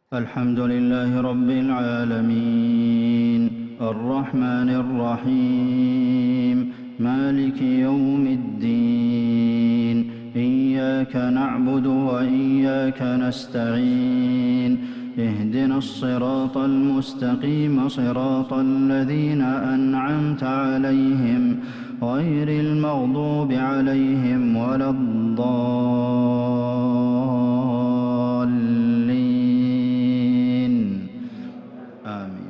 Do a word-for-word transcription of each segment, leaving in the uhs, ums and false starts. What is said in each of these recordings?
الحمد لله رب العالمين الرحمن الرحيم مالك يوم الدين إياك نعبد وإياك نستعين اهدنا الصراط المستقيم صراط الذين أنعمت عليهم غير المغضوب عليهم ولا الضالين آمين.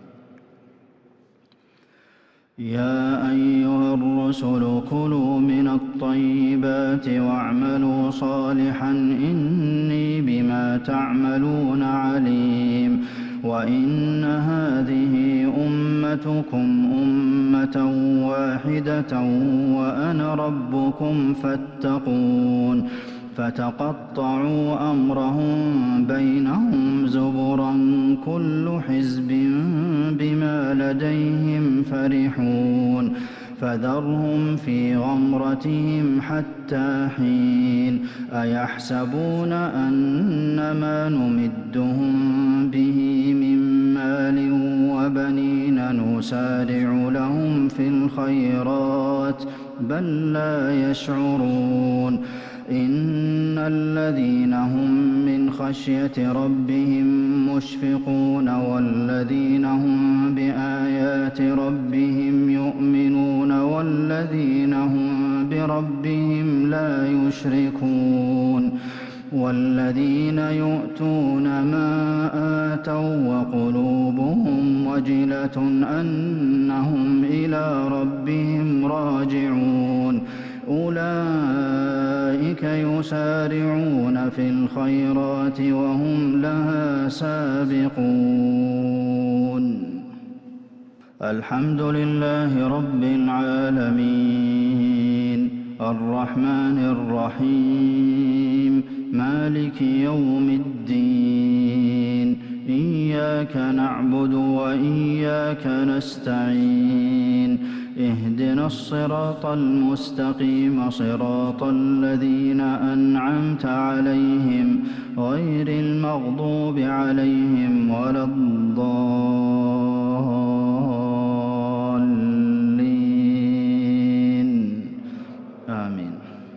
يا أيها الرسل كلوا من الطيبات واعملوا صالحا إني بما تعملون عليم. وإن هذه أمتكم أمة واحدة وأنا ربكم فاتقون. فتقطعوا أمرهم بينهم زبرا كل حزب بما لديهم فرحون. فذرهم في غمرتهم حتى حين. أيحسبون أنما نمدهم به من مال وبنين نسارع لهم في الخيرات بل لا يشعرون. إن الذين هم من خشية ربهم مشفقون والذين هم بآيات ربهم يؤمنون والذين هم بربهم لا يشركون. والذين يؤتون ما آتوا وقلوبهم وجلة أنهم إلى ربهم راجعون أولئك يسارعون في الخيرات وهم لها سابقون. الحمد لله رب العالمين الرحمن الرحيم مالك يوم الدين إياك نعبد وإياك نستعين اهدنا الصراط المستقيم صراط الذين أنعمت عليهم غير المغضوب عليهم ولا الضالين آمين.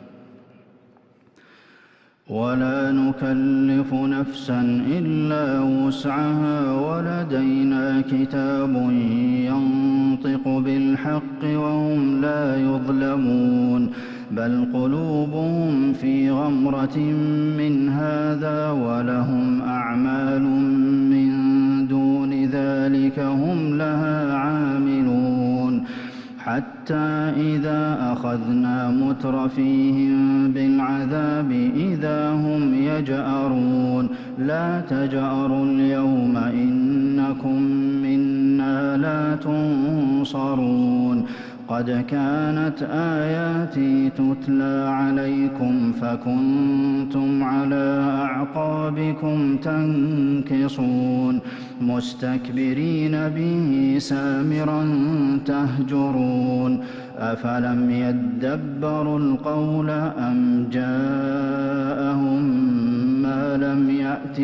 ولا نكلف نفسا إلا وسعها ولدينا كتاب ينطق بالحق وهم لا يظلمون. بل قلوبهم في غمرة من هذا ولهم أعمال من دون ذلك هم لها عاملون. حتى إذا أخذنا مترفيهم بالعذاب إذا هم يجأرون. لا تجأروا اليوم إنكم منا لا تنصرون. قد كانت آياتي تتلى عليكم فكنتم على أعقابكم تنكصون. مستكبرين به سامرا تهجرون. أفلم يدبروا القول أم جاءهم ما لم يأت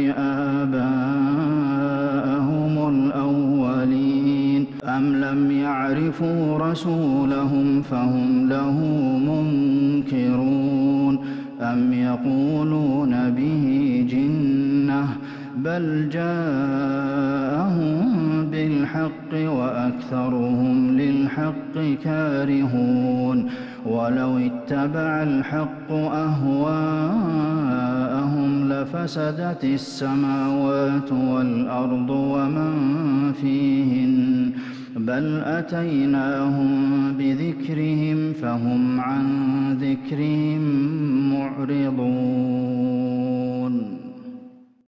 آباءهم الأولين أم لم يعرفوا رسولهم فهم له منكرون. أم يقولون به جنة بل جاءهم بالحق وأكثرهم للحق كارهون. ولو اتبع الحق أهواءهم لفسدت السماوات والأرض ومن فيهن بل أتيناهم بذكرهم فهم عن ذكرهم معرضون.